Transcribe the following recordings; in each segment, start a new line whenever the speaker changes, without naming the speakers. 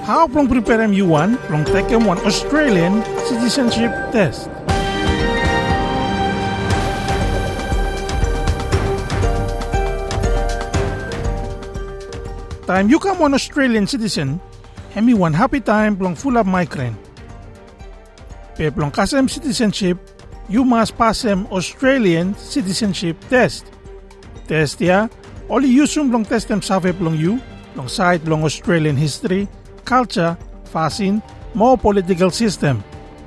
How plong prepare you1 plong take one Australian citizenship test. Time you come one Australian citizen, hemi one happy time plong full of migrant. Pe plong kasem citizenship, you must pass them Australian citizenship test. Test ya, only usum plong test them save plong you, plong side plong Australian history, culture, fashion, more political system.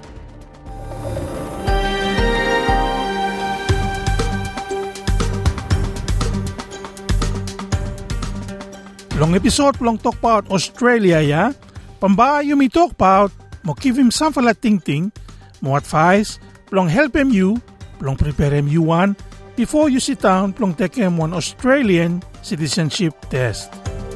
Long episode long talk about Australia ya, pamba you me talk about, mo give him some fala ting, mo advice, plong help him you, plong prepare him you one, before you sit down, plong take him one Australian citizenship test.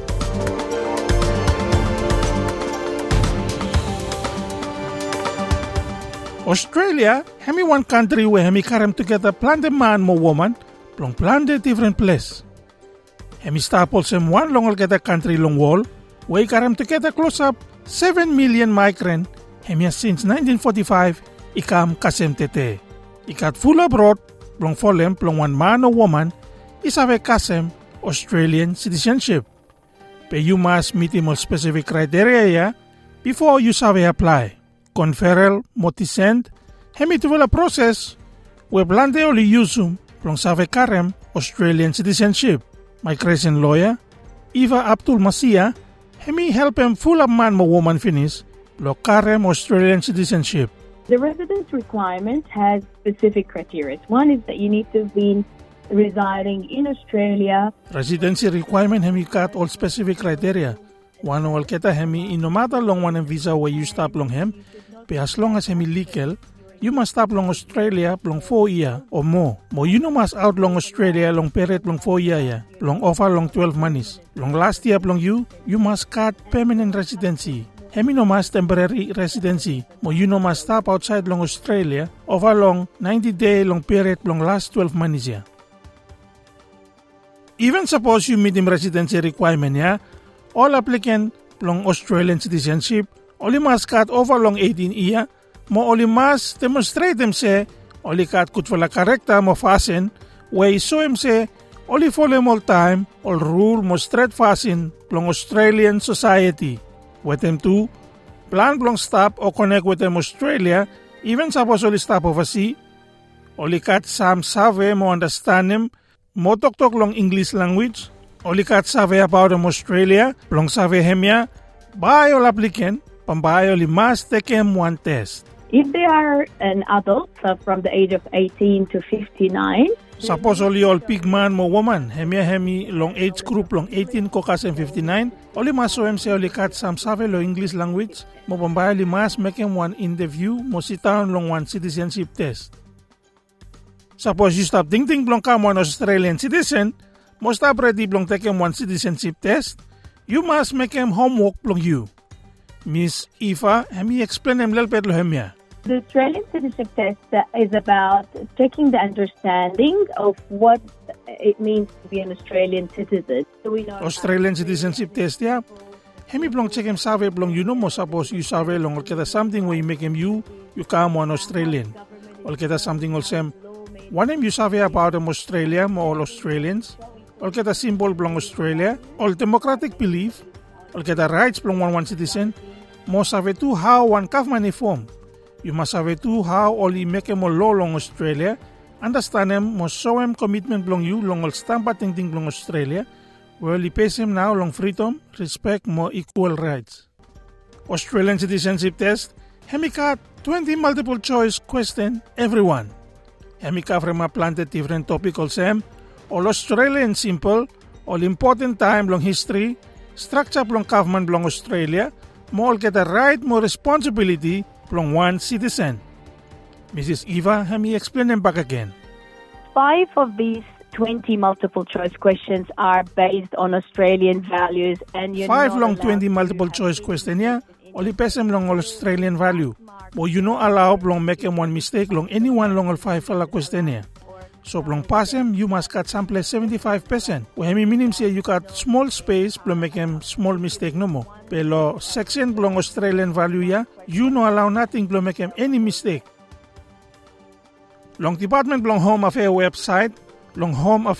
Australia, hemi one country where hemi karem together plan the man mo woman, plong plan the different place. Hemi staples sem one long get a country long wall, where karem together close up 7 million migrant, hemi since 1945, ikam kasem tete. Ikat full abroad, plong folem plong one man or woman, isave kasem Australian citizenship. Pe you must meet him specific criteria ya, before you save apply. Conferral motisend, hemi tuwala process, we blande oli yusum, plong save karem Australian citizenship. Migration lawyer, Eva Abdul Masia, hemi help him full of man mo woman finish, lo karem Australian citizenship.
The residence requirement has specific criteria. One is that you need to be residing in Australia.
Residency requirement hemi cut all specific criteria. One all keta hemi in no matter long one visa where you stop long him, but as long as hemi legal, you must stop long Australia long 4 years or more. Mo you no must out long Australia long period long 4 years ya, long offer long 12 months. Long last year long you must cut permanent residency. Hemi no must temporary residency. Mo you no must stop outside long Australia over long 90-day long period long last 12 months ya. Even suppose you meet him residency requirement ya, all applicant long Australian citizenship only must cut over long 18 years. Mo only must demonstrate them say, only kat kutwala karekta mo fasin, way so him say, only follow all time, all rule mo straight fasin, plong Australian society. With them too, plan plong stop or connect with them Australia, even suppose only stop overseas. Only kat sam save mo understand him, mo tok long English language, only kat save about them Australia, plong save hemya, by all applicant, pambay only must take him one test.
If they are an adult from the age of 18 to 59,
suppose only all big man mo woman, hemi long age group long 18 ko kasem 59, only mas so say only kat sam save lo English language, mo pambay only mas make him one interview, mo sit down long one citizenship test. Suppose you stop ting plong kam one Australian citizen, mo stop ready plong take him one citizenship test, you must make him homework plong you. Miss Eva, hemi explain him little bit lo hemya.
The Australian citizenship test is about checking the understanding of what it means to be an Australian citizen. So we know
Australian citizenship test ya. Hemi plong check him save plong you know mo suppose you save long or kita something where you make him you come one Australian. Or kita something also one him you save about him Australia mo all Australians. Or kita symbol plong Australia. All democratic belief. Or kita rights plong one citizen. Mo save too how one government form. You must have too how only make him a law long Australia. Understand him, must show him commitment long you long all stampa ting long Australia. Well, he pays him now long freedom, respect, more equal rights. Australian citizenship test, hemi got 20 multiple choice question everyone. Hemi cover ma planted different topic also. All Australian simple, all important time long history, structure long government long Australia, more get a right, more responsibility from one citizen. Mrs. Eva, let me explain them back again.
5 of these 20 multiple choice questions are based on Australian values and you're
5
not
long
allowed
20 multiple choice question ya, only pesem long Australian value. But you no allow long make one mistake long anyone long all 5 fala question ya. So plong pasem, you must cut sample 75%. We hemi minim siya you cut small space plong make him small mistake no mo. Pero section plong Australian value ya, you no allow nothing plong make him any mistake. Long Department plong Home Affairs website, plong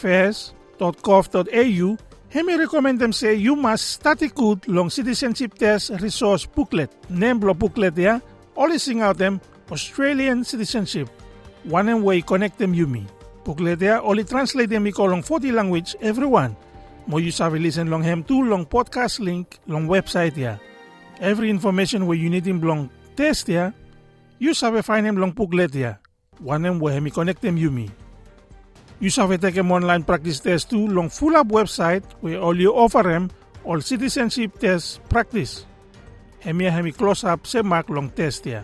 homeaffairs.gov.au, hemi recommend them say you must study good long citizenship test resource booklet. Name plong booklet ya, only sing out them Australian citizenship. One and way connect them you me. Booklet there only translate them iko long 40 language everyone. Mo you save listen long hem too long podcast link long website ya. Every information where you need him long test ya, you save find him long booklet ya. One and way hemi connect them you me. You save take him online practice test too long full up website where all you offer him all citizenship test practice. Hemi close up se mark long test ya.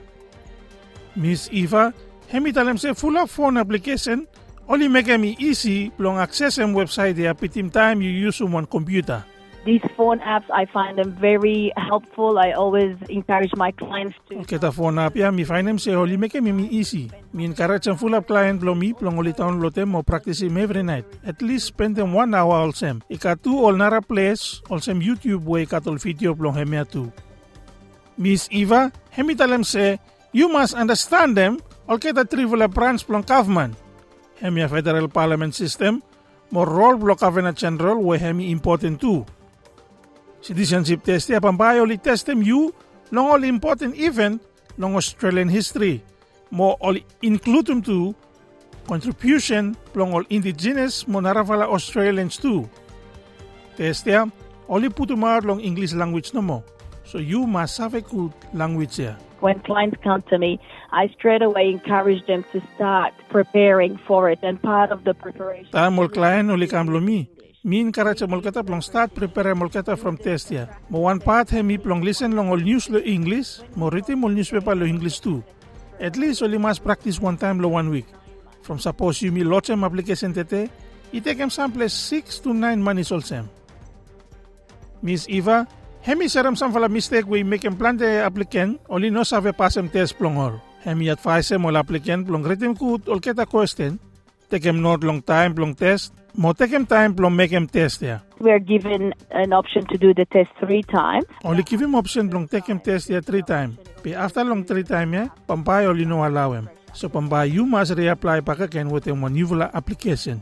Miss Eva, hemi talem se full up phone application. Only make them easy long access and website there pitim time you use them on computer.
These phone apps, I find them very helpful. I always encourage my clients to...
Okay, the phone app ya, mi find them say only make them easy. Mi encourage and full up client long mi long only download them or practice him every night. At least spend them 1 hour also. Ika tu all nara place also YouTube way katol video long hemia too. Miss Eva, hemi talem say you must understand them. Okay, the trivial branch long government. Hemi federal parliament system, more role block Governor General where hemi important too. Citizenship test ya pambay only test them you long all important event long Australian history. More all include them too contribution long all indigenous mo narafala Australians too. Test ya only put them out long English language no mo. So you must have a good language ya.
When clients come to me, I straight away encourage them to start preparing for it. And part of the preparation...
Mol client uli kamlo mi. Mi encourage mol kata plong start prepare mol kata from test ya. Mo one part hemi plong listen long all news lo English. Mo written mol newspaper lo English too. At least only must practice 1 time lo 1 week. From suppose you mi lochem application tete, it take em sample 6 to 9 months also. Miss Eva, hemi seram sam fala mistake we make em plan the applicant only no save pass em test plong or. Hemi advise em all applicant plong written good all keta question. Take em not long time plong test. Mo take em time plong make em test ya.
We are given an option to do the test 3 times.
Only give him option plong take em test ya 3 times. But after long 3 times ya, pambay only no allow em. So pambay you must reapply back again with a new application.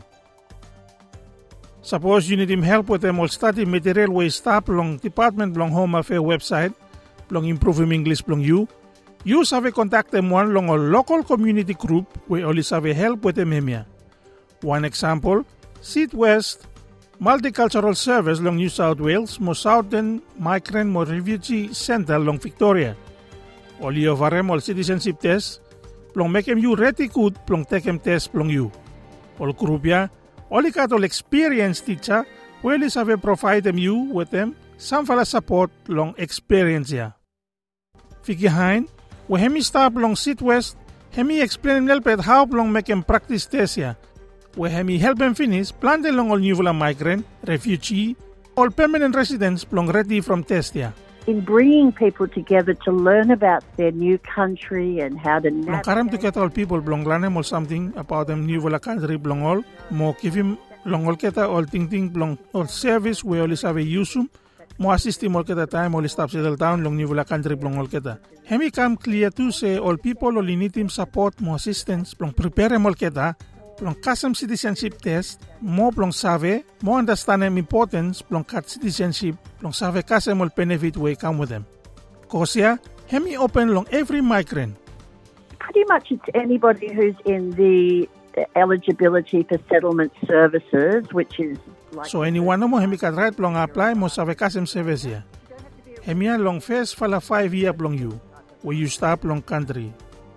Suppose you need him help with them all study material way stop long Department long Home Affairs website, long improve him English long you have a contact them one long a local community group where only have a help with them hemia. One example, Southwest Multicultural Service long New South Wales, mo Southern Migrant mo Refugee Center long Victoria. Only offer them all citizenship test, long make him you ready good long take him test long you. All group ya, only katol experienced teacher will is have provide them you with them some fala support long experience ya. Fikihain, we hemi stop long Southwest, hemi explain help how long make him practice test ya. We hemi help him finish plan the long all new migrant, refugee, all permanent residents long ready from test ya.
In bringing people together to learn about their new country and how to
navigate. Karam to get all people belong learn all something about them new country belong all. Mo give him long all keta all ting belong all service we always have a use mo assist him all keta time all stop settle down long new country belong all keta. Hemi come clear to say all people only need him support mo assistance belong prepare him all keta. Plong custom citizenship test, mo plong save, mo understand them importance plong cat citizenship, plong save kasem all benefit way come with them. Kosya, hemi open long every migrant.
Pretty much it's anybody who's in the eligibility for settlement services, which is like...
So anyone mo hemi kat right plong apply mo save kasem service ya. Hemi long first fala 5 year plong you, where you start plong country.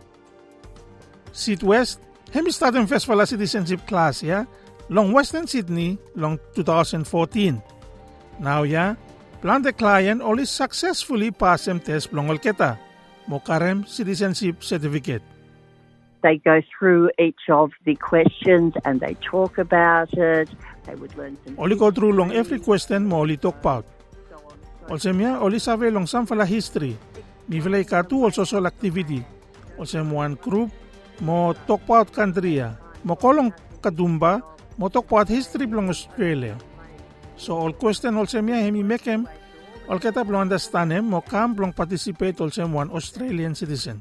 Southwest, hemi starting first fala citizenship class ya, long Western Sydney, long 2014. Now ya, plan the client only successfully pass them test long olketa, mo karem citizenship certificate.
They go through each of the questions and they talk about it. They would learn some...
Only go through long every question mo only talk about. Also miya, only sabi long some fala history. Mi fala ikatu also social activity. Also one group, mo talk about country ya. Mo kolong kadumba, motok pat history blong Australia. So all question also miya hemi mekem, all kita blong understand him, mo kam blong participate also one Australian citizen.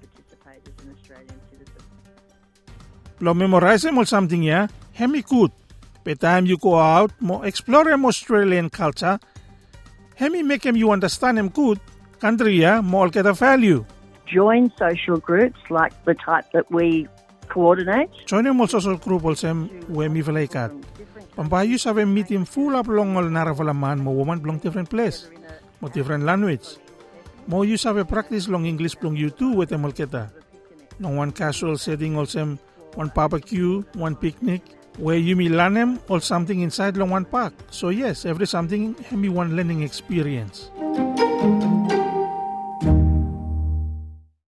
Blong memorize him or something ya, hemi good. By time you go out, mo explore him Australian culture, hemi make him you understand him good, country ya, mo all kita value.
Join social groups like the type that we coordinate.
Join him also social group also where mi valaikat. Pampayu sa meet him full up long all naravalaman mo woman blong different place, mo different language. Mo you sa practice long English blong you too with him all kita. Long one casual setting also one barbecue, one picnic, where you may learn him or something inside long one park. So yes, every something can be one learning experience.